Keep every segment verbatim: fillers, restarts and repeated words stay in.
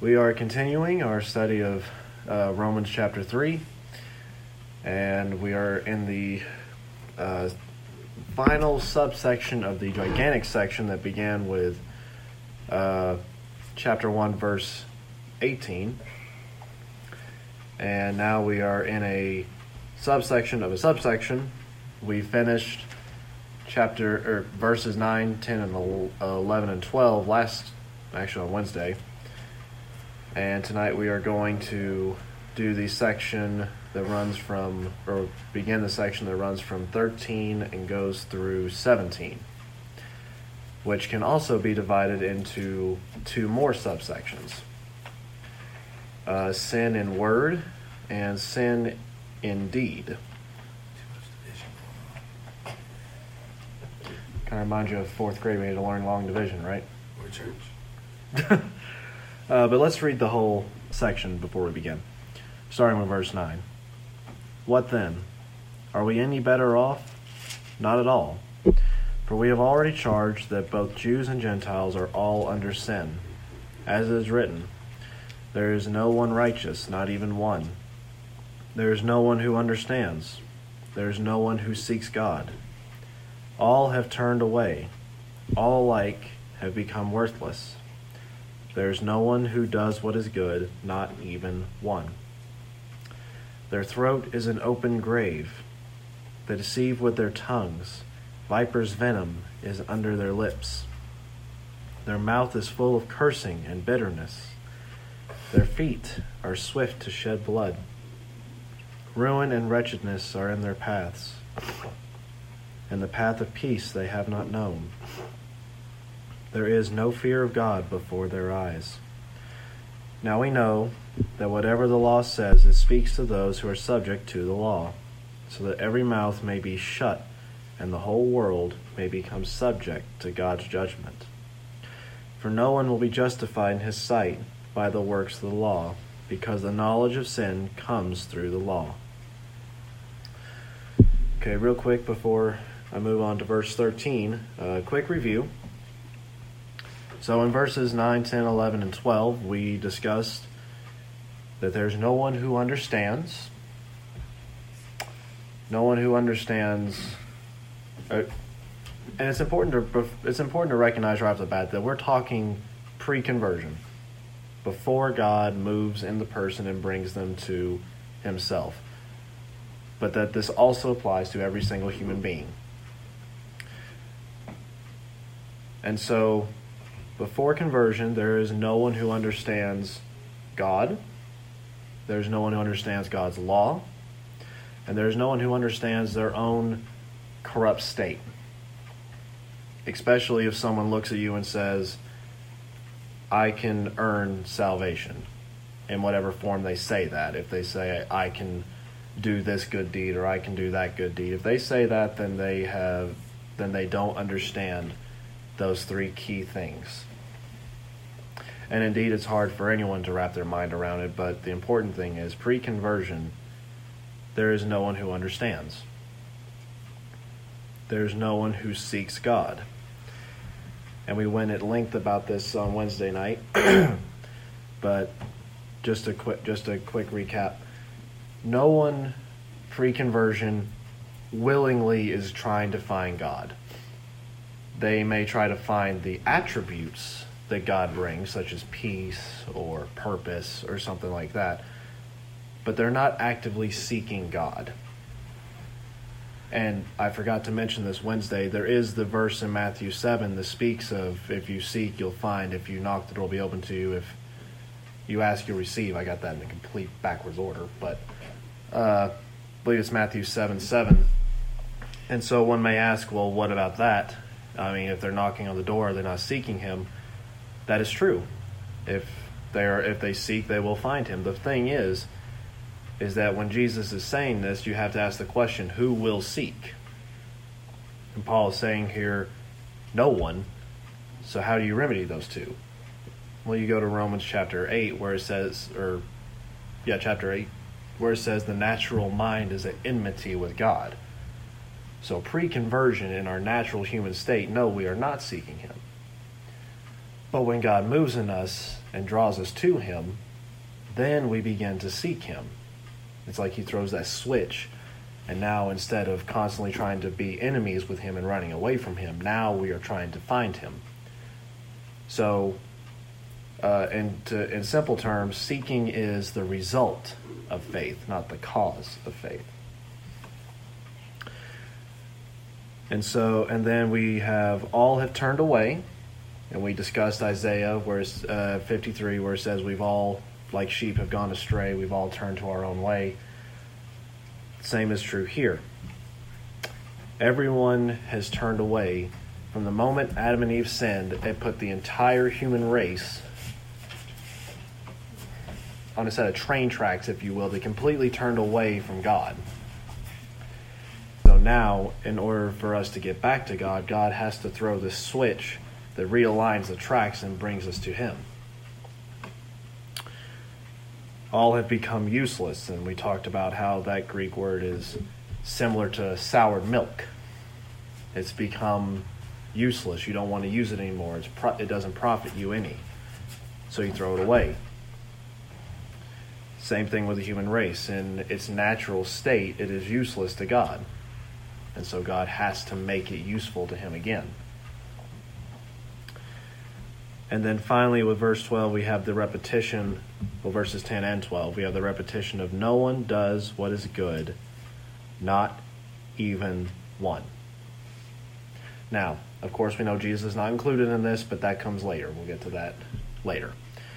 We are continuing our study of uh, Romans chapter three, and we are in the uh, final subsection of the gigantic section that began with uh, chapter one, verse eighteen, and now we are in a subsection of a subsection. We finished chapter or verses nine, ten, and eleven and twelve last, actually on Wednesday. And tonight we are going to do the section that runs from, or begin the section that runs from thirteen and goes through seventeen, which can also be divided into two more subsections. Uh, sin in word and sin in deed. Kind of remind you of fourth grade, we had to learn long division, right? Or church. Uh, but let's read the whole section before we begin, starting with verse nine. What then? Are we any better off? Not at all. For we have already charged that both Jews and Gentiles are all under sin. As it is written, there is no one righteous, not even one. There is no one who understands. There is no one who seeks God. All have turned away. All alike have become worthless. There is no one who does what is good, not even one. Their throat is an open grave. They deceive with their tongues. Viper's venom is under their lips. Their mouth is full of cursing and bitterness. Their feet are swift to shed blood. Ruin and wretchedness are in their paths, and the path of peace they have not known. There is no fear of God before their eyes. Now we know that whatever the law says, it speaks to those who are subject to the law, so that every mouth may be shut and the whole world may become subject to God's judgment. For no one will be justified in his sight by the works of the law, because the knowledge of sin comes through the law. Okay, real quick before I move on to verse thirteen, a quick review. So in verses nine, ten, eleven, and twelve, we discussed that there's no one who understands. No one who understands. Uh, and it's important to it's important to recognize right off the bat that we're talking pre-conversion, before God moves in the person and brings them to himself. But that this also applies to every single human being. And so, before conversion, there is no one who understands God. There's no one who understands God's law. And there's no one who understands their own corrupt state. Especially if someone looks at you and says, I can earn salvation, in whatever form they say that. If they say, I can do this good deed or I can do that good deed. If they say that, then they have, then they don't understand those three key things. And indeed, it's hard for anyone to wrap their mind around it, but the important thing is, pre-conversion, there is no one who understands. There's no one who seeks God. And we went at length about this on Wednesday night, but just a quick, just a quick recap. No one pre-conversion willingly is trying to find God. They may try to find the attributes that God brings, such as peace or purpose or something like that, but they're not actively seeking God. And I forgot to mention this Wednesday, there is the verse in Matthew seven that speaks of, if you seek, you'll find. If you knock, the door will be open to you. If you ask, you'll receive. I got that in a complete backwards order, but uh, I believe it's Matthew seven seven. And so one may ask, well, what about that? I mean, if they're knocking on the door, they're not seeking him. That is true. If they are, if they seek, they will find him. The thing is, is that when Jesus is saying this, you have to ask the question, who will seek? And Paul is saying here, no one. So how do you remedy those two? Well, you go to Romans chapter eight, where it says, or, yeah, chapter eight, where it says the natural mind is at enmity with God. So pre-conversion in our natural human state, no, we are not seeking him. But when God moves in us and draws us to him, then we begin to seek him. It's like he throws that switch, and now instead of constantly trying to be enemies with him and running away from him, now we are trying to find him. So, uh, in, to, in simple terms, seeking is the result of faith, not the cause of faith. And so, and then we have all have turned away, and we discussed Isaiah where it's, uh, fifty-three, where it says we've all, like sheep, have gone astray. We've all turned to our own way. Same is true here. Everyone has turned away. From the moment Adam and Eve sinned, it put the entire human race on a set of train tracks, if you will. They completely turned away from God. So now, in order for us to get back to God, God has to throw this switch that realigns the tracks and brings us to him. All have become useless, and we talked about how that Greek word is similar to soured milk. It's become useless. You don't want to use it anymore. It's pro- it doesn't profit you any, so you throw it away. Same thing with the human race. In its natural state, it is useless to God, and so God has to make it useful to him again. And then finally with verse twelve, we have the repetition, well, verses ten and twelve, we have the repetition of no one does what is good, not even one. Now, of course, we know Jesus is not included in this, but that comes later. We'll get to that later.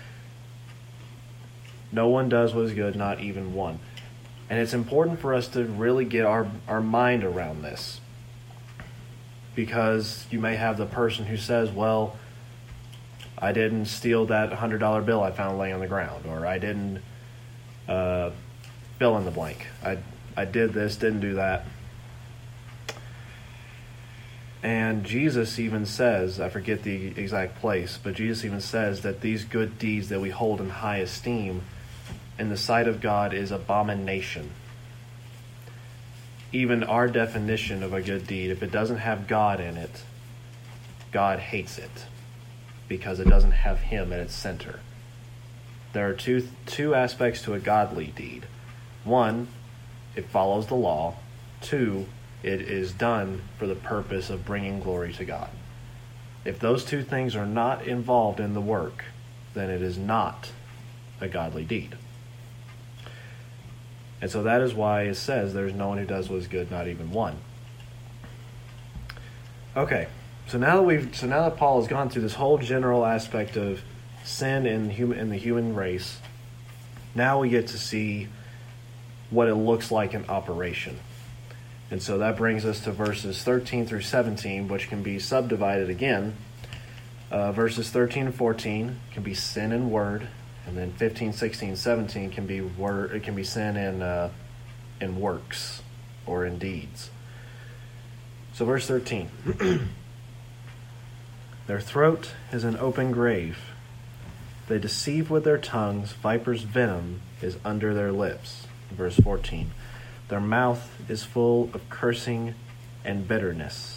No one does what is good, not even one. And it's important for us to really get our, our mind around this. Because you may have the person who says, well, I didn't steal that one hundred dollar bill I found laying on the ground, or I didn't uh, fill in the blank. I I did this, didn't do that. And Jesus even says, I forget the exact place, but Jesus even says that these good deeds that we hold in high esteem in the sight of God is abomination. Even our definition of a good deed, if it doesn't have God in it, God hates it, because it doesn't have him at its center. There are two two aspects to a godly deed. One, it follows the law. Two, it is done for the purpose of bringing glory to God. If those two things are not involved in the work, then it is not a godly deed. And so that is why it says there's no one who does what is good, not even one. Okay. So now that we've, so now that Paul has gone through this whole general aspect of sin in human in the human race, now we get to see what it looks like in operation. And so that brings us to verses thirteen through seventeen, which can be subdivided again. Uh, verses thirteen and fourteen can be sin in word, and then fifteen, sixteen, seventeen can be word. It can be sin in uh, in works or in deeds. So verse thirteen. Their throat is an open grave. They deceive with their tongues. Viper's venom is under their lips. Verse fourteen. Their mouth is full of cursing and bitterness.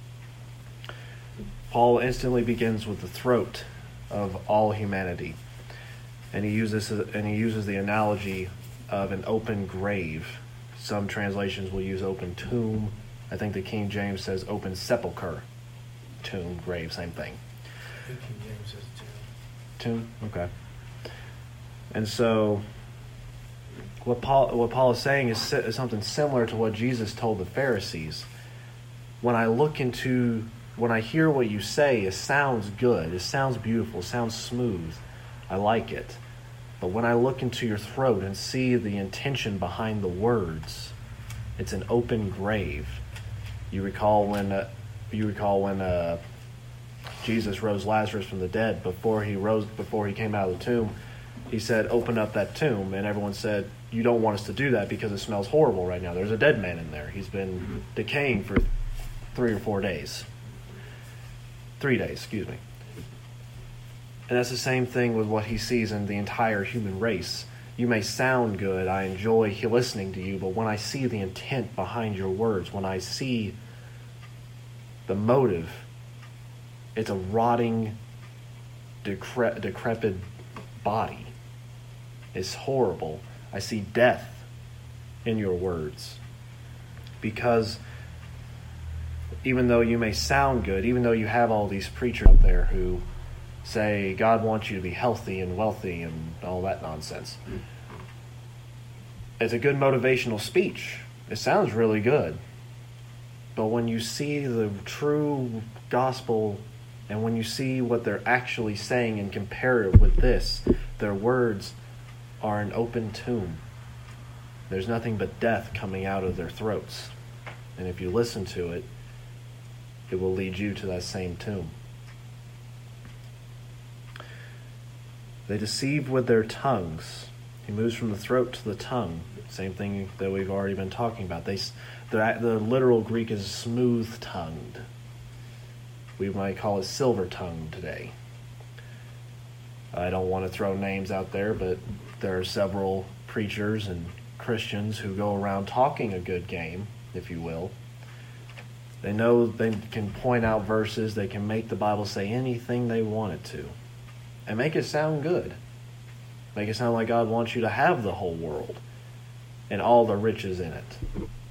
Paul instantly begins with the throat of all humanity, and he uses and he uses the analogy of an open grave. Some translations will use open tomb. I think the King James says open sepulcher. Tomb, grave, same thing. I think King James says tomb. Tomb, okay. And so, what Paul what Paul is saying is, is something similar to what Jesus told the Pharisees. When I look into, when I hear what you say, it sounds good, it sounds beautiful, it sounds smooth. I like it. But when I look into your throat and see the intention behind the words, it's an open grave. You recall when. Uh, You recall when uh, Jesus rose Lazarus from the dead. Before he rose, before he came out of the tomb, he said, "Open up that tomb." And everyone said, "You don't want us to do that because it smells horrible right now. There's a dead man in there. He's been decaying for three or four days, three days, excuse me." And that's the same thing with what he sees in the entire human race. You may sound good. I enjoy listening to you, but when I see the intent behind your words, when I see the motive, it's a rotting decre- decrepit body. It's horrible. I see death in your words. Because even though you may sound good, even though you have all these preachers out there who say God wants you to be healthy and wealthy and all that nonsense, it's a good motivational speech. It sounds really good. But when you see the true gospel and when you see what they're actually saying and compare it with this, their words are an open tomb. There's nothing but death coming out of their throats. And if you listen to it, it will lead you to that same tomb. They deceive with their tongues. He moves from the throat to the tongue. Same thing that we've already been talking about. They, the, the literal Greek is smooth-tongued. We might call it silver-tongued today. I don't want to throw names out there, but there are several preachers and Christians who go around talking a good game, if you will. They know they can point out verses, they can make the Bible say anything they want it to, and make it sound good. Make it sound like God wants you to have the whole world and all the riches in it.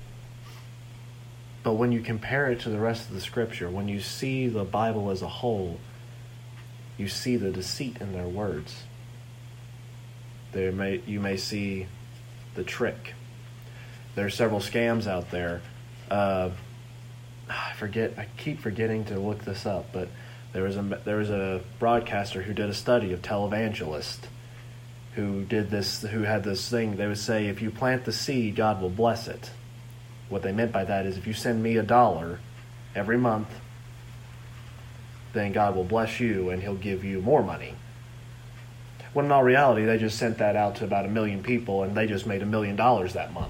But when you compare it to the rest of the Scripture, when you see the Bible as a whole, you see the deceit in their words. There may you may see the trick. There are several scams out there. Uh, I forget. I keep forgetting to look this up, but there was a there was a broadcaster who did a study of televangelists who did this. Who had this thing. They would say, if you plant the seed, God will bless it. What they meant by that is, if you send me a dollar every month, then God will bless you and He'll give you more money. When in all reality, they just sent that out to about a million people, and they just made a million dollars that month.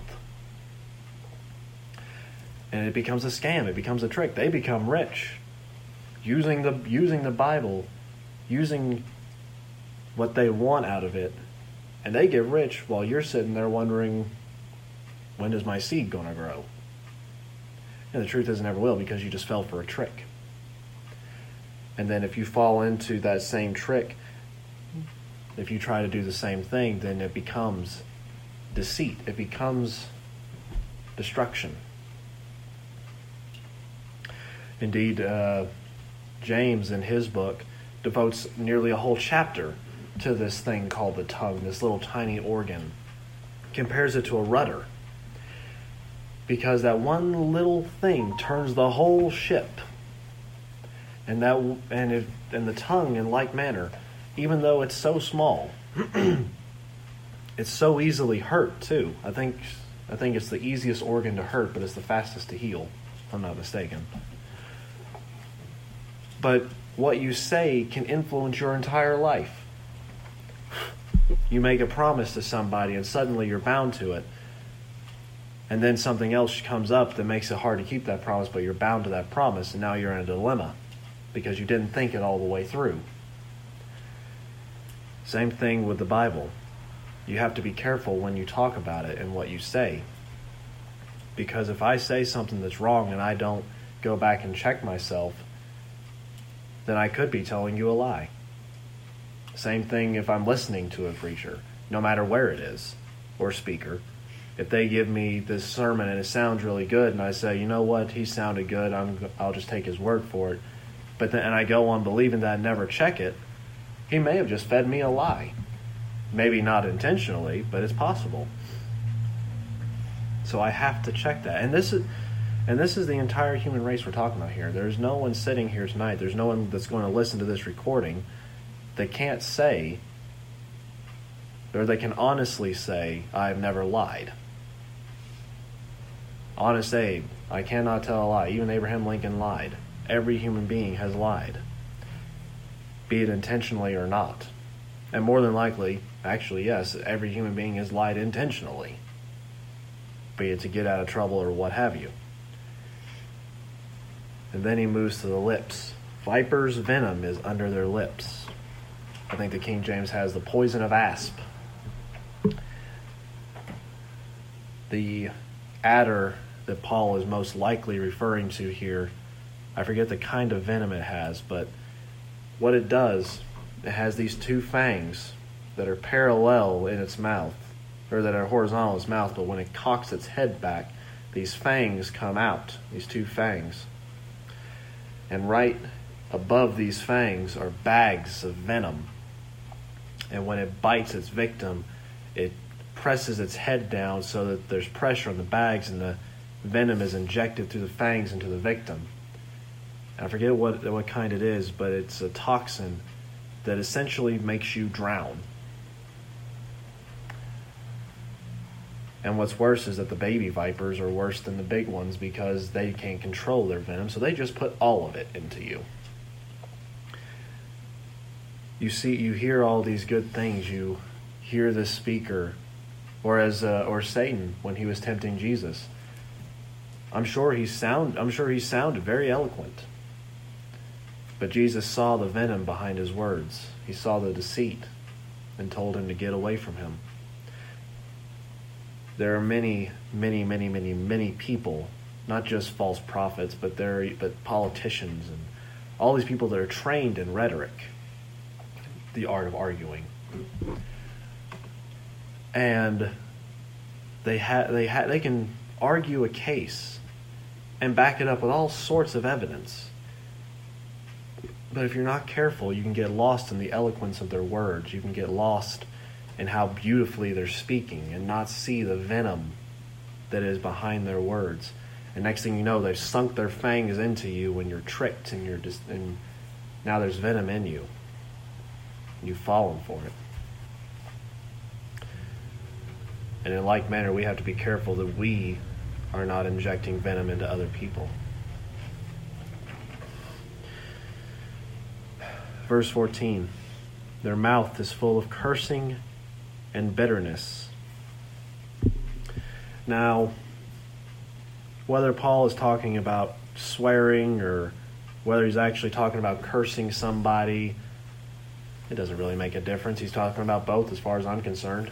And it becomes a scam. It becomes a trick. They become rich using the using the Bible, using what they want out of it, and they get rich while you're sitting there wondering, when is my seed going to grow? And the truth is, it never will, because you just fell for a trick. And then if you fall into that same trick, if you try to do the same thing, then it becomes deceit. It becomes destruction. Indeed, uh, James in his book devotes nearly a whole chapter to this thing called the tongue, this little tiny organ. Compares it to a rudder. Because that one little thing turns the whole ship. And that and it, and the tongue, in like manner, even though it's so small, it's so easily hurt too. I think I think it's the easiest organ to hurt, but it's the fastest to heal, if I'm not mistaken. But what you say can influence your entire life. You make a promise to somebody and suddenly you're bound to it. And then something else comes up that makes it hard to keep that promise, but you're bound to that promise, and now you're in a dilemma because you didn't think it all the way through. Same thing with the Bible. You have to be careful when you talk about it and what you say. Because if I say something that's wrong and I don't go back and check myself, then I could be telling you a lie. Same thing if I'm listening to a preacher, no matter where it is, or speaker. If they give me this sermon and it sounds really good, and I say, you know what, he sounded good, I'm, I'll just take his word for it. But then, and I go on believing that and never check it, he may have just fed me a lie. Maybe not intentionally, but it's possible. So I have to check that. And this is and this is the entire human race we're talking about here. There's no one sitting here tonight, there's no one that's going to listen to this recording that can't say, or they can honestly say, I've never lied. Honest Abe, I cannot tell a lie. Even Abraham Lincoln lied. Every human being has lied, be it intentionally or not. And more than likely, actually, yes, every human being has lied intentionally, be it to get out of trouble or what have you. And then he moves to the lips. Viper's venom is under their lips. I think the King James has the poison of asp. The adder that Paul is most likely referring to here, I forget the kind of venom it has, but what it does it has these two fangs that are parallel in its mouth, or that are horizontal in its mouth, but when it cocks its head back, these fangs come out, these two fangs. And right above these fangs are bags of venom. And when it bites its victim, it presses its head down so that there's pressure on the bags and the venom is injected through the fangs into the victim. And I forget what what kind it is, but it's a toxin that essentially makes you drown. And what's worse is that the baby vipers are worse than the big ones because they can't control their venom, so they just put all of it into you. You see, you hear all these good things. You hear this speaker, or as uh, or Satan when he was tempting Jesus. I'm sure he sound. I'm sure he sounded very eloquent. But Jesus saw the venom behind his words. He saw the deceit and told him to get away from him. There are many, many, many, many, many people, not just false prophets, but there are, but politicians and all these people that are trained in rhetoric, the art of arguing. And they ha- they ha- they can argue a case and back it up with all sorts of evidence. But if you're not careful, you can get lost in the eloquence of their words. You can get lost in how beautifully they're speaking and not see the venom that is behind their words. And next thing you know, they've sunk their fangs into you when you're tricked and you're just, and now there's venom in you. You've fallen for it. And in like manner, we have to be careful that we are not injecting venom into other people. Verse fourteen, their mouth is full of cursing and bitterness. Now, whether Paul is talking about swearing or whether he's actually talking about cursing somebody, it doesn't really make a difference. He's talking about both as far as I'm concerned.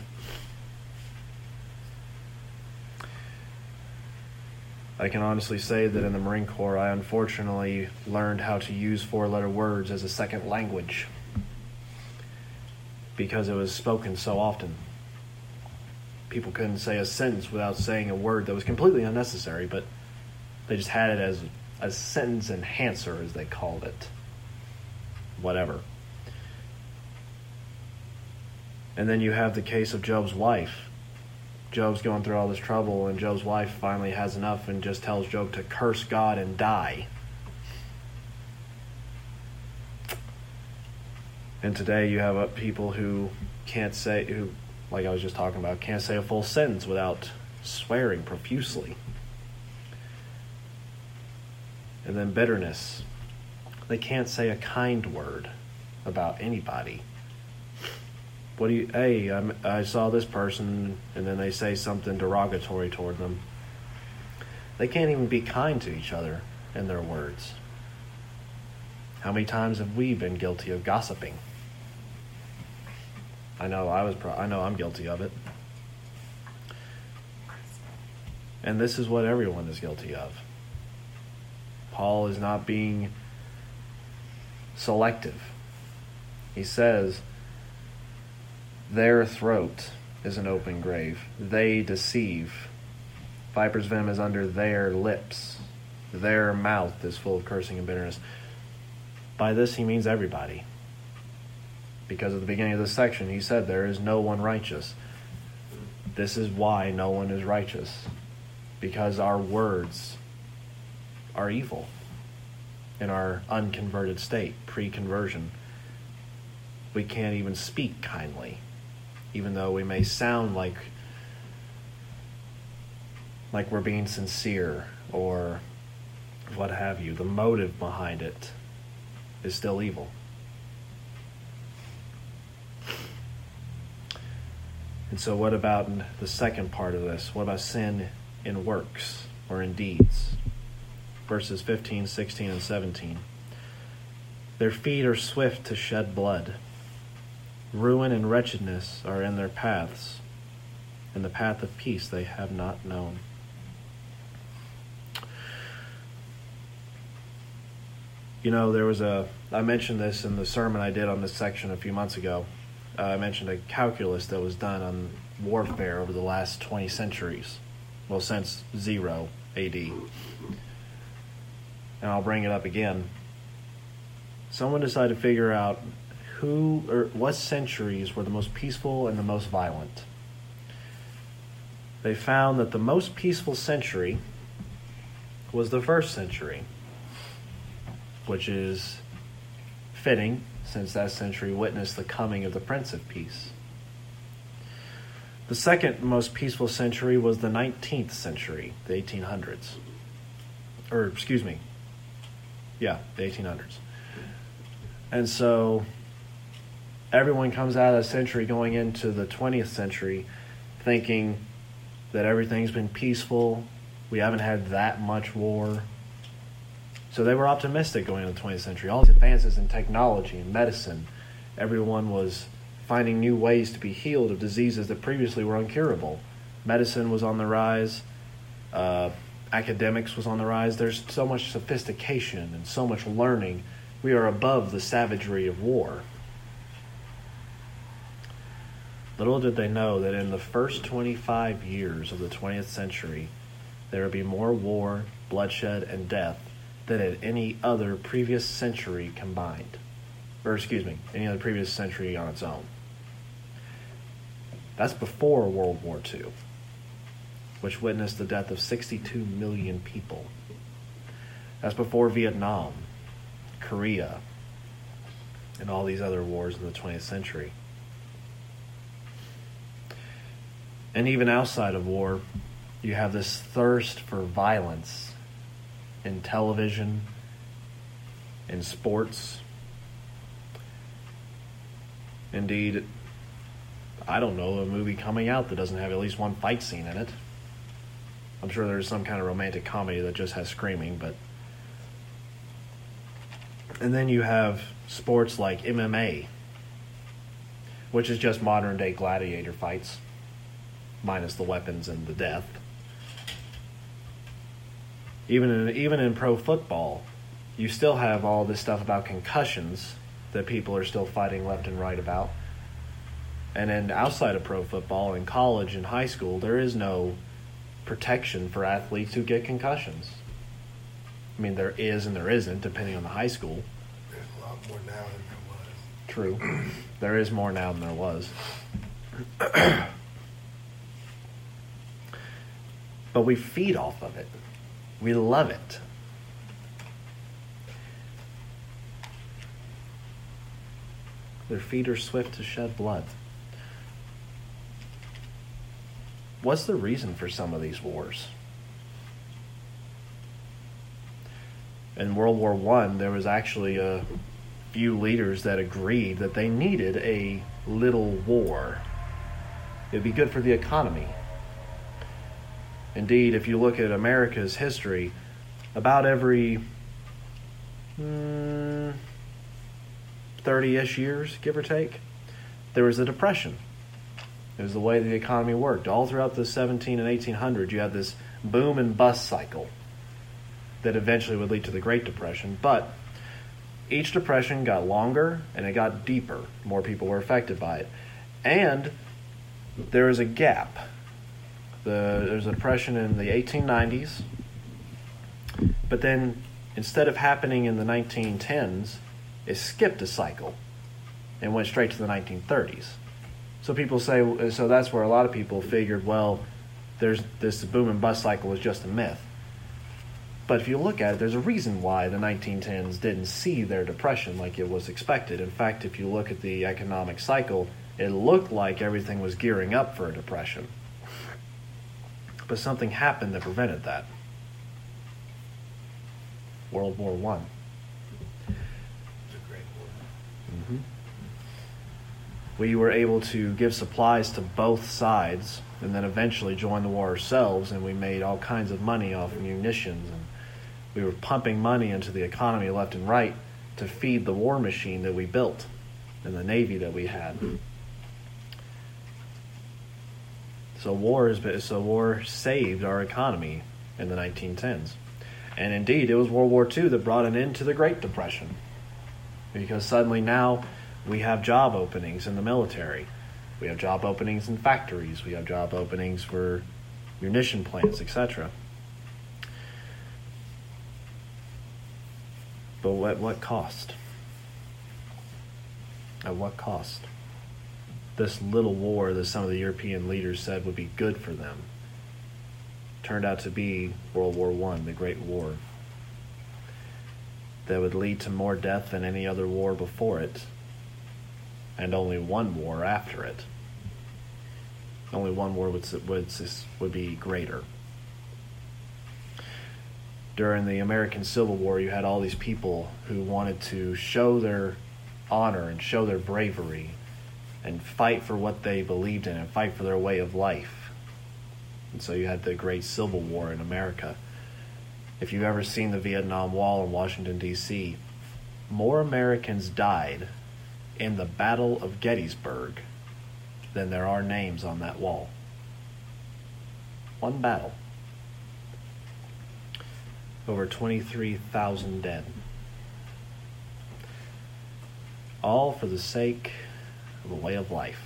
I can honestly say that in the Marine Corps, I unfortunately learned how to use four-letter words as a second language because it was spoken so often. People couldn't say a sentence without saying a word that was completely unnecessary, but they just had it as a sentence enhancer, as they called it. Whatever. And then you have the case of Job's wife. Job's going through all this trouble, and Job's wife finally has enough and just tells Job to curse God and die. And today you have people who can't say, who, like I was just talking about, can't say a full sentence without swearing profusely. And then bitterness. They can't say a kind word about anybody. What do you, hey, I'm, I saw this person, and then they say something derogatory toward them. They can't even be kind to each other in their words. How many times have we been guilty of gossiping? I know I was. Pro- I know I'm guilty of it. And this is what everyone is guilty of. Paul is not being selective. He says, their throat is an open grave. They deceive. Viper's venom is under their lips. Their mouth is full of cursing and bitterness. By this he means everybody. Because at the beginning of this section he said there is no one righteous. This is why no one is righteous. Because our words are evil in our unconverted state, pre-conversion. We can't even speak kindly, even though we may sound like like we're being sincere or what have you. The motive behind it is still evil. And so what about the second part of this? What about sin in works or in deeds? Verses fifteen, sixteen, and seventeen. Their feet are swift to shed blood. Ruin and wretchedness are in their paths, and the path of peace they have not known. You know, there was a, I mentioned this in the sermon I did on this section a few months ago. Uh, I mentioned a calculus that was done on warfare over the last twenty centuries. Well, since zero A D. And I'll bring it up again. Someone decided to figure out who or what centuries were the most peaceful and the most violent. They found that the most peaceful century was the first century, which is fitting since that century witnessed the coming of the Prince of Peace. The second most peaceful century was the nineteenth century, the eighteen hundreds. Or, excuse me, yeah, the eighteen hundreds. And so everyone comes out of that century going into the twentieth century thinking that everything's been peaceful, we haven't had that much war. So they were optimistic going into the twentieth century. All these advances in technology and medicine, everyone was finding new ways to be healed of diseases that previously were incurable. Medicine was on the rise. Uh, academics was on the rise. There's so much sophistication and so much learning. We are above the savagery of war. Little did they know that in the first twenty-five years of the twentieth century, there would be more war, bloodshed, and death than at any other previous century combined. Or, excuse me, any other previous century on its own. That's before World War Two, which witnessed the death of sixty-two million people. That's before Vietnam, Korea, and all these other wars in the twentieth century. And even outside of war, you have this thirst for violence in television, in sports. Indeed, I don't know a movie coming out that doesn't have at least one fight scene in it. I'm sure there's some kind of romantic comedy that just has screaming, but... And then you have sports like M M A, which is just modern-day gladiator fights, minus the weapons and the death. Even in, even in pro football, you still have all this stuff about concussions that people are still fighting left and right about. And then outside of pro football, in college and high school, there is no protection for athletes who get concussions. I mean, there is and there isn't, depending on the high school. There's a lot more now than there was. True. There is more now than there was. But we feed off of it. We love it. Their feet are swift to shed blood. What's the reason for some of these wars? In World War One, there was actually a few leaders that agreed that they needed a little war. It'd be good for the economy. Indeed, if you look at America's history, about every mm, thirty-ish years, give or take, there was a depression. It was the way the economy worked. All throughout the seventeen and eighteen hundreds, you had this boom and bust cycle that eventually would lead to the Great Depression. But each depression got longer and it got deeper. More people were affected by it. And there was a gap. The, there was a depression in the eighteen nineties. But then, instead of happening in the nineteen tens, it skipped a cycle and went straight to the nineteen thirties. So people say, so that's where a lot of people figured, well, there's this boom and bust cycle is just a myth. But if you look at it, there's a reason why the nineteen tens didn't see their depression like it was expected. In fact, if you look at the economic cycle, it looked like everything was gearing up for a depression. But something happened that prevented that. World War One. It's a great war. Mm-hmm. We were able to give supplies to both sides and then eventually join the war ourselves, and we made all kinds of money off munitions, and we were pumping money into the economy left and right to feed the war machine that we built and the Navy that we had. So war, is, so war saved our economy in the nineteen tens. And indeed, it was World War Two that brought an end to the Great Depression. Because suddenly now we have job openings in the military. We have job openings in factories. We have job openings for munition plants, et cetera. But at what cost? At what cost? This little war that some of the European leaders said would be good for them turned out to be World War One, the Great War, that would lead to more death than any other war before it, and only one war after it. Only one war would would would be greater. During the American Civil War, you had all these people who wanted to show their honor and show their bravery and fight for what they believed in and fight for their way of life. And so you had the Great Civil War in America. If you've ever seen the Vietnam Wall in Washington, D C, more Americans died in the Battle of Gettysburg than there are names on that wall. One battle. Over twenty-three thousand dead. All for the sake of a way of life.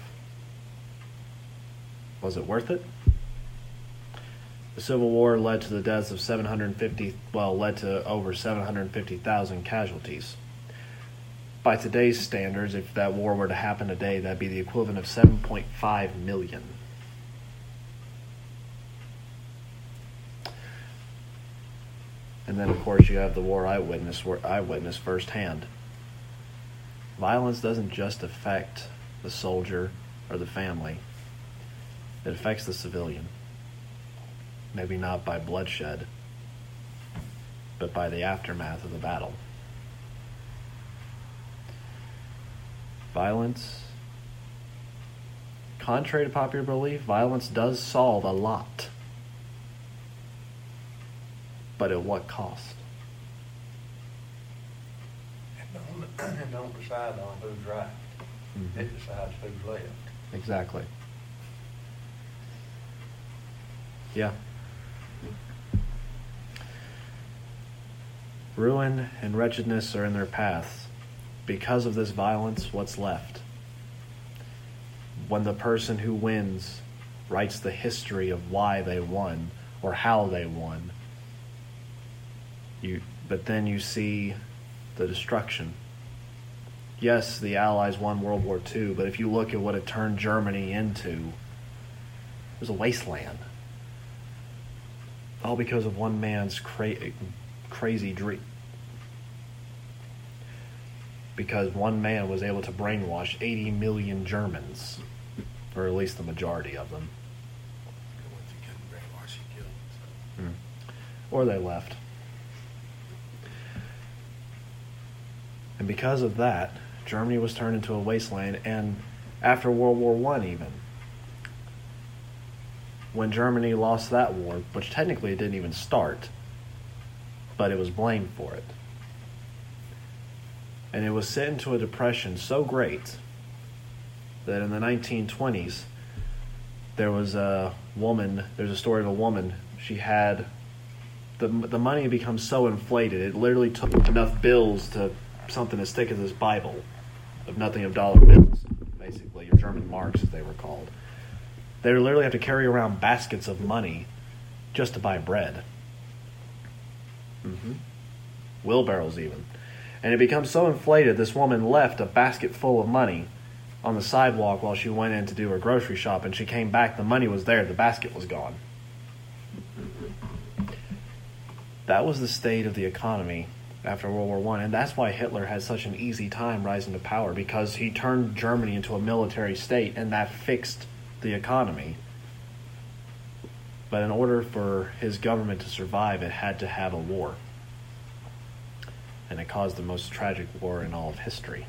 Was it worth it? The Civil War led to the deaths of seven hundred fifty, well, led to over seven hundred fifty thousand casualties. By today's standards, if that war were to happen today, that'd be the equivalent of seven point five million. And then, of course, you have the war eyewitness, eyewitness firsthand. Violence doesn't just affect the soldier or the family. It affects the civilian. Maybe not by bloodshed, but by the aftermath of the battle. Violence, contrary to popular belief, violence does solve a lot. But at what cost? It don't, it don't decide on who's right. Mm-hmm. It decides who's left. Exactly. Yeah. Ruin and wretchedness are in their paths. Because of this violence, what's left? When the person who wins writes the history of why they won or how they won, you but then you see the destruction. Yes, the Allies won World War Two, but if you look at what it turned Germany into, it was a wasteland. All because of one man's cra- crazy dream. Because one man was able to brainwash eighty million Germans, or at least the majority of them. Once he couldn't brainwash, he killed them. Mm. Or they left. And because of that, Germany was turned into a wasteland, and after World War One even, when Germany lost that war, which technically it didn't even start, but it was blamed for it. And it was set into a depression so great that in the nineteen twenties, there was a woman, there's a story of a woman, she had, the the money had become so inflated, it literally took enough bills to something as thick as this Bible, of nothing of dollar bills, basically, or German marks as they were called. They would literally have to carry around baskets of money just to buy bread. Mm-hmm. Wheelbarrows even. And it becomes so inflated, this woman left a basket full of money on the sidewalk while she went in to do her grocery shop, and she came back, the money was there, the basket was gone. That was the state of the economy after World War One, and that's why Hitler had such an easy time rising to power, because he turned Germany into a military state, and that fixed the economy. But in order for his government to survive, it had to have a war. And it caused the most tragic war in all of history.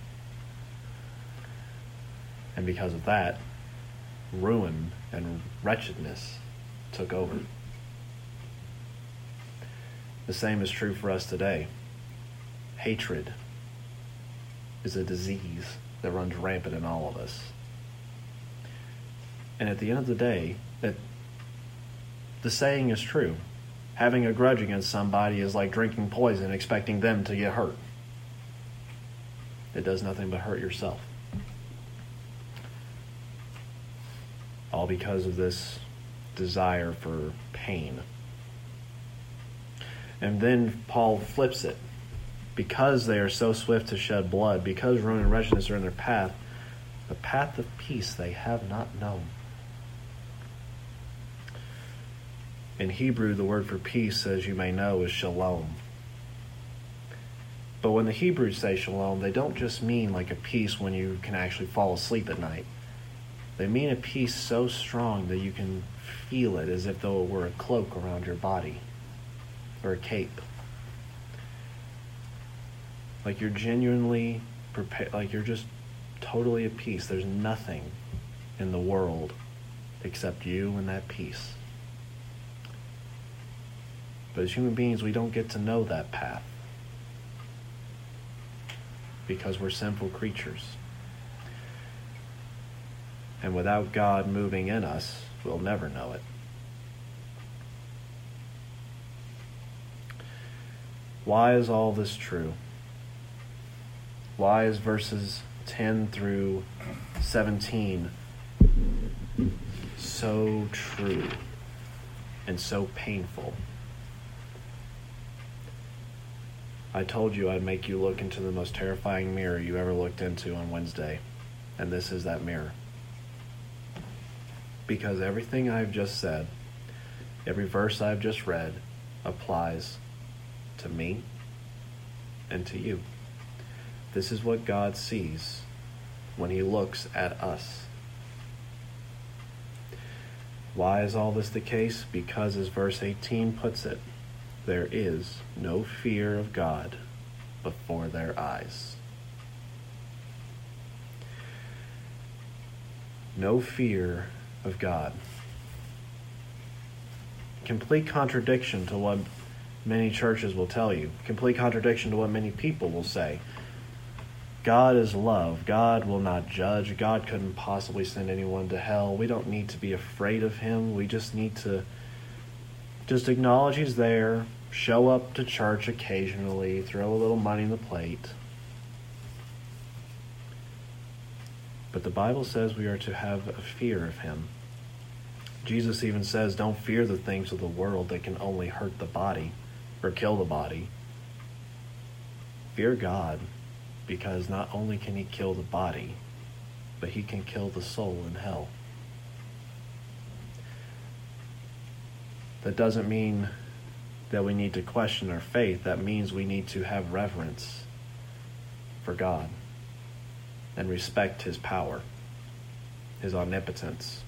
And because of that, ruin and wretchedness took over. The same is true for us today. Hatred is a disease that runs rampant in all of us. And at the end of the day, that the saying is true. Having a grudge against somebody is like drinking poison, expecting them to get hurt. It does nothing but hurt yourself. All because of this desire for pain. And then Paul flips it. Because they are so swift to shed blood, because ruin and wretchedness are in their path, the path of peace they have not known. In Hebrew, the word for peace, as you may know, is shalom. But when the Hebrews say shalom, they don't just mean like a peace when you can actually fall asleep at night. They mean a peace so strong that you can feel it as if though it were a cloak around your body or a cape. Like you're genuinely prepared, like you're just totally at peace. There's nothing in the world except you and that peace. But as human beings, we don't get to know that path because we're sinful creatures. And without God moving in us, we'll never know it. Why is all this true? Why is verses ten through seventeen so true and so painful? I told you I'd make you look into the most terrifying mirror you ever looked into on Wednesday, and this is that mirror. Because everything I've just said, every verse I've just read, applies to me and to you. This is what God sees when he looks at us. Why is all this the case? Because, as verse eighteen puts it, there is no fear of God before their eyes. No fear of God. Complete contradiction to what many churches will tell you. Complete contradiction to what many people will say. God is love. God will not judge. God couldn't possibly send anyone to hell. We don't need to be afraid of him. We just need to just acknowledge he's there, show up to church occasionally, throw a little money in the plate. But the Bible says we are to have a fear of him. Jesus even says, don't fear the things of the world that can only hurt the body or kill the body. Fear God, because not only can he kill the body, but he can kill the soul in hell. That doesn't mean that we need to question our faith. That means we need to have reverence for God and respect his power, his omnipotence.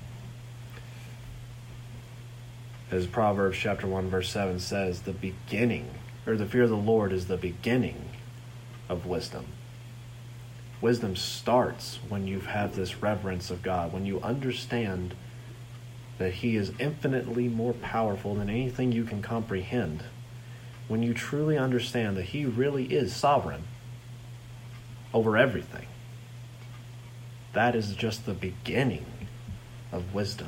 As Proverbs chapter one verse seven says, the beginning, or the fear of the Lord is the beginning of wisdom. Wisdom starts when you have this reverence of God, when you understand that he is infinitely more powerful than anything you can comprehend. When you truly understand that he really is sovereign over everything. That is just the beginning of wisdom.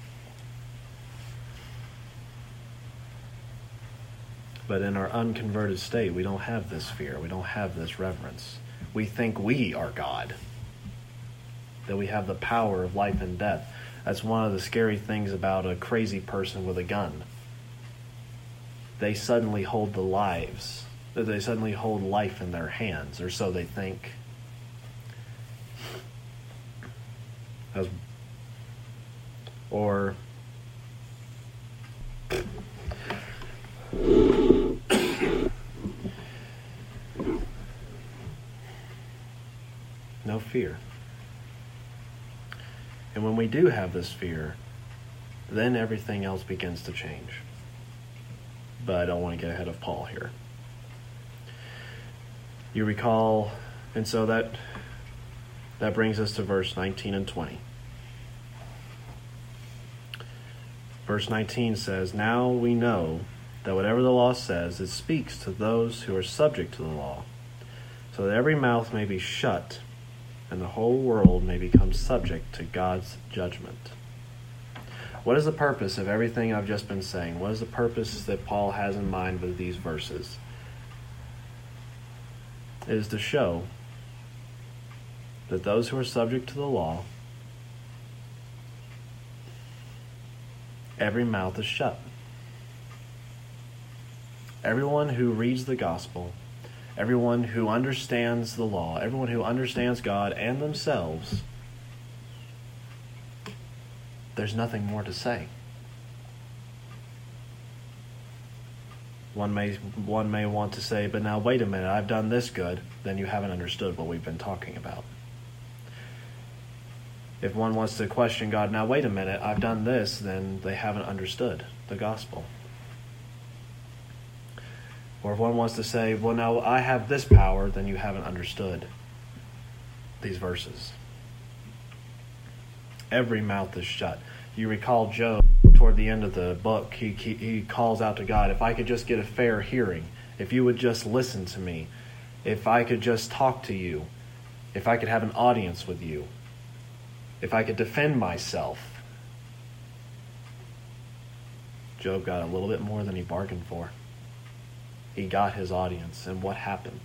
But in our unconverted state, we don't have this fear. We don't have this reverence. We think we are God. That we have the power of life and death. That's one of the scary things about a crazy person with a gun. They suddenly hold the lives. They suddenly hold life in their hands, or so they think. As, or no fear. And when we do have this fear, then everything else begins to change. But I don't want to get ahead of Paul here. You recall, and so that that brings us to verse nineteen and twenty. Verse nineteen says, now we know that whatever the law says, it speaks to those who are subject to the law, so that every mouth may be shut, and the whole world may become subject to God's judgment. What is the purpose of everything I've just been saying? What is the purpose that Paul has in mind with these verses? It is to show that those who are subject to the law, every mouth is shut. Everyone who reads the gospel, everyone who understands the law, everyone who understands God and themselves, there's nothing more to say. One may one may want to say, but now wait a minute, I've done this good, then you haven't understood what we've been talking about. If one wants to question God, now wait a minute, I've done this, then they haven't understood the gospel. Or if one wants to say, well, now I have this power, then you haven't understood these verses. Every mouth is shut. You recall Job, toward the end of the book, he, he, he calls out to God, if I could just get a fair hearing, if you would just listen to me, if I could just talk to you, if I could have an audience with you, if I could defend myself. Job got a little bit more than he bargained for. He got his audience, and what happened?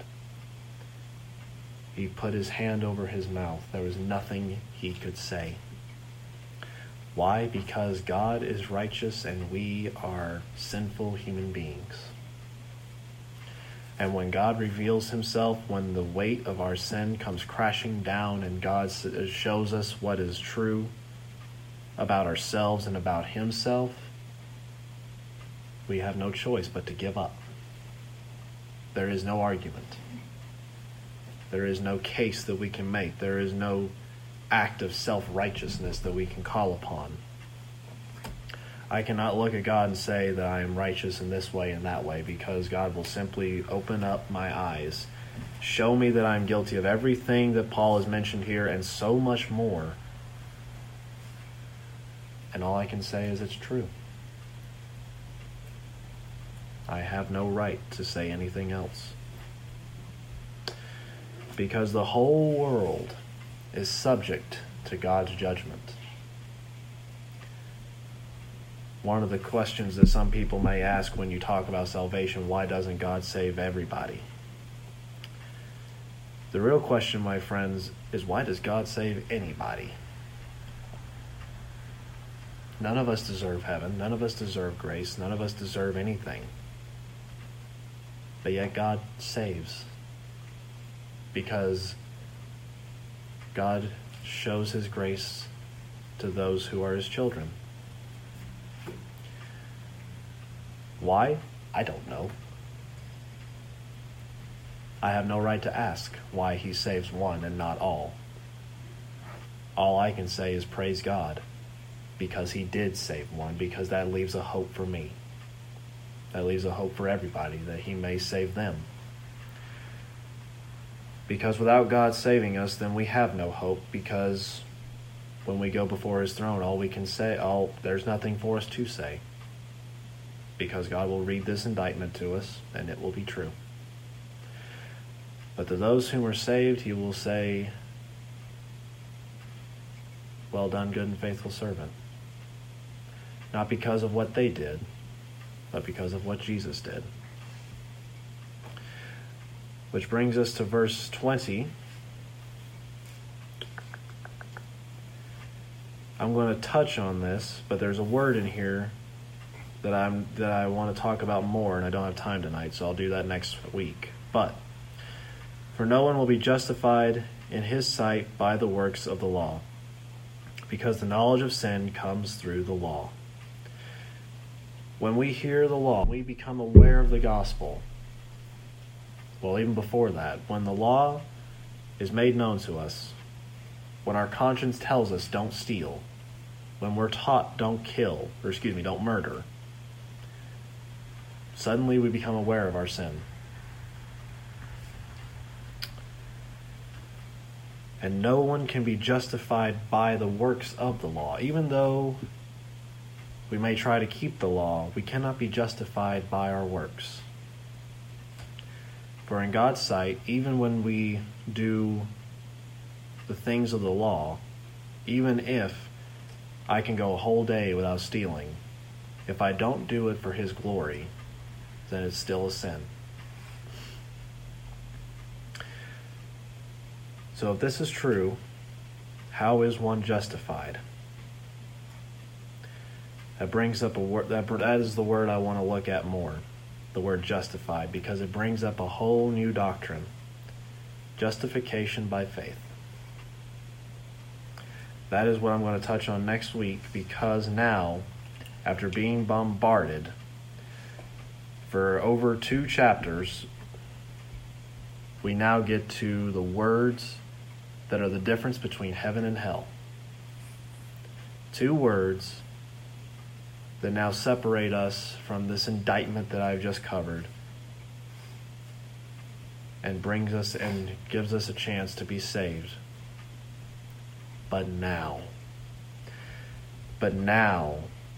He put his hand over his mouth. There was nothing he could say. Why? Because God is righteous and we are sinful human beings. And when God reveals himself, when the weight of our sin comes crashing down and God shows us what is true about ourselves and about himself, we have no choice but to give up. There is no argument. There is no case that we can make. There is no act of self-righteousness that we can call upon. I cannot look at God and say that I am righteous in this way and that way, because God will simply open up my eyes, show me that I'm guilty of everything that Paul has mentioned here and so much more. And all I can say is it's true. I have no right to say anything else. Because the whole world is subject to God's judgment. One of the questions that some people may ask when you talk about salvation, why doesn't God save everybody? The real question, my friends, is why does God save anybody? None of us deserve heaven. None of us deserve grace. None of us deserve anything. But yet God saves. Because God shows his grace to those who are his children. Why? I don't know. I have no right to ask why he saves one and not all. All I can say is praise God, because he did save one, because that leaves a hope for me. That leaves a hope for everybody, that he may save them. Because without God saving us, then we have no hope, because when we go before his throne, all we can say, all there's nothing for us to say. Because God will read this indictment to us, and it will be true. But to those whom are saved, he will say, well done, good and faithful servant. Not because of what they did, but because of what Jesus did. Which brings us to verse twenty. I'm going to touch on this, but there's a word in here that I'm that I want to talk about more, and I don't have time tonight, so I'll do that next week. But for no one will be justified in his sight by the works of the law, because the knowledge of sin comes through the law. When we hear the law, we become aware of the gospel. Well, even before that, when the law is made known to us, when our conscience tells us don't steal, when we're taught don't kill, or excuse me, don't murder, suddenly we become aware of our sin. And no one can be justified by the works of the law. Even though we may try to keep the law, we cannot be justified by our works. For in God's sight, even when we do the things of the law, even if I can go a whole day without stealing. If I don't do it for his glory, then it's still a sin. So if this is true, how is one justified? That brings up a word, that, that is the word I want to look at more, the word justified, because it brings up a whole new doctrine, justification by faith. That is what I'm going to touch on next week, because now, after being bombarded for over two chapters, we now get to the words that are the difference between heaven and hell. Two words that now separate us from this indictment that I've just covered and brings us and gives us a chance to be saved. But now, but now,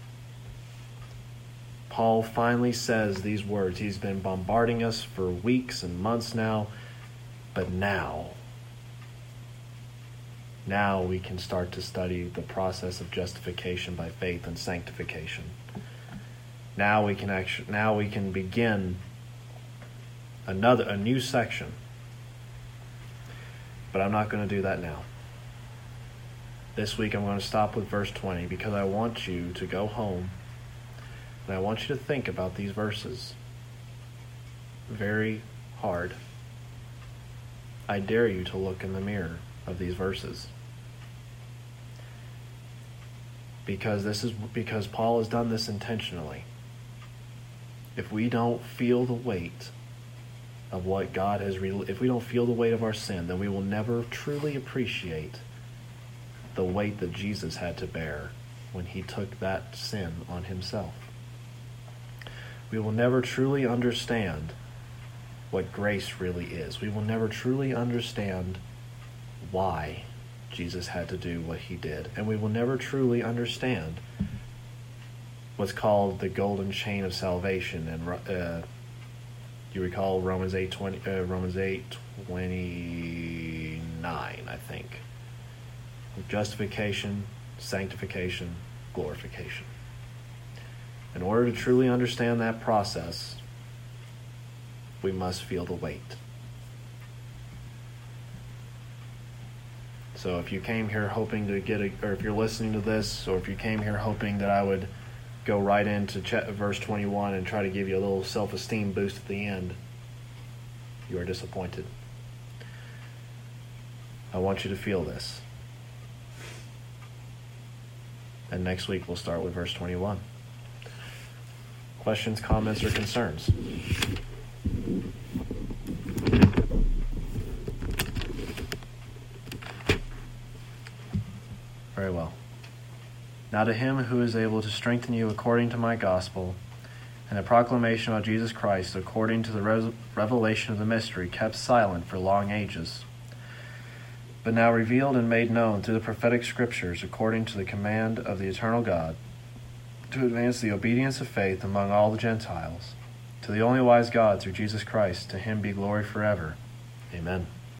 Paul finally says these words. He's been bombarding us for weeks and months now, but now, now we can start to study the process of justification by faith and sanctification. Now we can actually, now we can begin another, a new section. But I'm not going to do that now. This week I'm going to stop with verse twenty because I want you to go home and I want you to think about these verses very hard. I dare you to look in the mirror of these verses. Because this is because Paul has done this intentionally. If we don't feel the weight of what God has, re- if we don't feel the weight of our sin, then we will never truly appreciate the weight that Jesus had to bear when he took that sin on himself. We will never truly understand what grace really is. We will never truly understand why Jesus had to do what he did. And we will never truly understand what's called the golden chain of salvation. And uh, you recall Romans eight twenty, uh, Romans eight twenty nine, I think. Justification, sanctification, glorification. In order to truly understand that process, we must feel the weight. So if you came here hoping to get a, or if you're listening to this, or if you came here hoping that I would go right into ch- verse twenty-one and try to give you a little self-esteem boost at the end, you are disappointed. I want you to feel this. And next week we'll start with verse twenty-one. Questions, comments, or concerns? Very well. Now to him who is able to strengthen you according to my gospel and the proclamation of Jesus Christ according to the res- revelation of the mystery kept silent for long ages, but now revealed and made known through the prophetic scriptures according to the command of the eternal God, to advance the obedience of faith among all the Gentiles, to the only wise God through Jesus Christ, to him be glory forever. Amen.